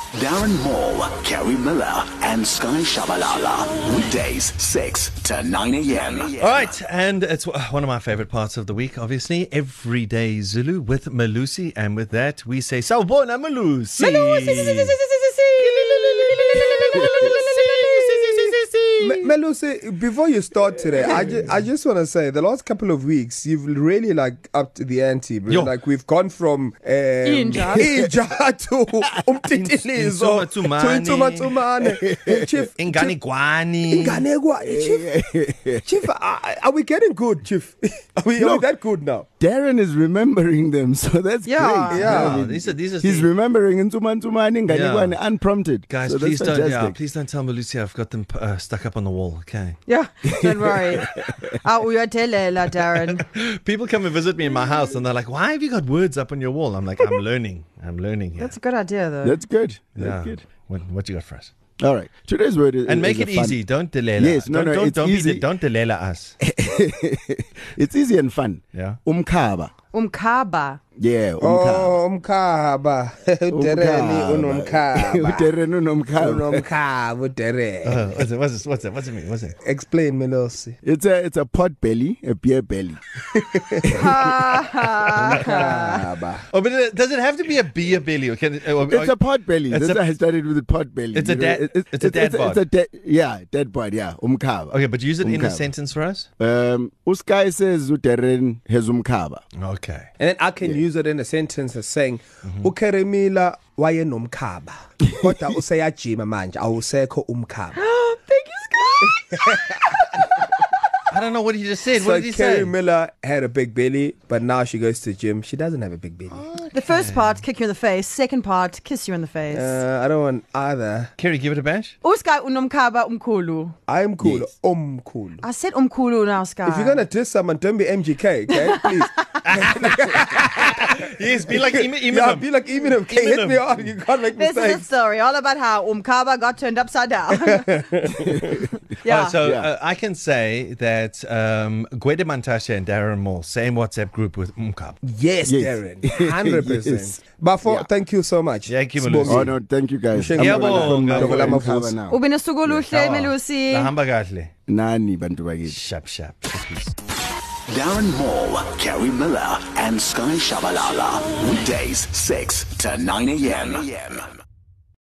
Darren Moore, Kerry Miller, and Sky Shabalala. Weekdays, 6 to 9 a.m. All right, and it's one of my favorite parts of the week, obviously. Everyday Zulu with Malusi. And with that, we say, Sawubona Malusi. Malusi, before you start today, I just want to say the last couple of weeks you've really upped the ante, bro. Yo. Like we've gone from Inja to Umtitilizo to Intumatumane. Chief, Inganigwani. Chief, are we getting good, Chief? Are we that good now? Darren is remembering them, so that's great. Yeah. Oh, these are He's remembering Intumatumane, Inganigwani, unprompted. Guys, so please fantastic. please don't tell Malusi I've got them stuck up on the wall, okay? Yeah, don't worry. Uyadelela, Darren. People come and visit me in my house and they're like, why have you got words up on your wall? I'm like, I'm learning here. That's a good idea, though. That's good. Yeah. That's good. What you got for us? All right. Today's word is And make is it a fun- easy. Don't delela. Yes, no, it's easy. Don't delela us. It's easy and fun. Yeah. Umkhaba. Umkhaba. Yeah, umkhaba. Oh, umkhaba. Udereni unomkhaba. Udereni unomkhaba. Unomkhaba, udere. What's it mean? What's it? Explain, Melosi. It's a pot belly, a beer belly. Umkhaba. Oh, but does it have to be a beer belly? Or can It's a pot belly. It's That's a- why I started with the pot belly. It's a You know, dad- it's a dad bod. Dead bod, yeah. Umkhaba. Okay, but use it in a Umkhaba. sentence for us. Uskai says Uderen has umkhaba. Okay. And then I can use it in a sentence as saying, Ukeremila wayenomkhaba. Kodwa useyajima manje, awusekho umkhaba. Thank you, Sky. I don't know what he just said. So What did he Kerry say? Miller had a big belly, but now she goes to the gym. She doesn't have a big belly. The first part, kick you in the face. Second part, kiss you in the face. I don't want either. Kerry, give it a bash. Sky unomkhaba umkhulu. I'm cool. Yes. Cool. I said umkhulu now, Sky. If you're gonna diss someone, don't be MGK, okay? Please. Yes, be like Eminem. Yeah, be like Eminem. Okay, hit me hard. You can't make This is a mistakes. story all about how umkhaba got turned upside down. Yeah. So Yeah. I can say that Gwede Mantashe and Darren Moore, same WhatsApp group with Umkab. Yes, Yes. Darren. 100%. Yes. Bafo, Yeah. thank you so much. Thank you, Sibonge. Malusi. Oh no, thank you guys. Mshengu- I'm Yeah, gonna bo, go go, to go. umkhaba now. Ubinesuku oluhle, Melusi. Lahamba kahle. Nani bantu bakithi. Sharp. Darren Moore, Kerry Miller, and Sky Shabalala. Weekdays, 6 to 9 a.m.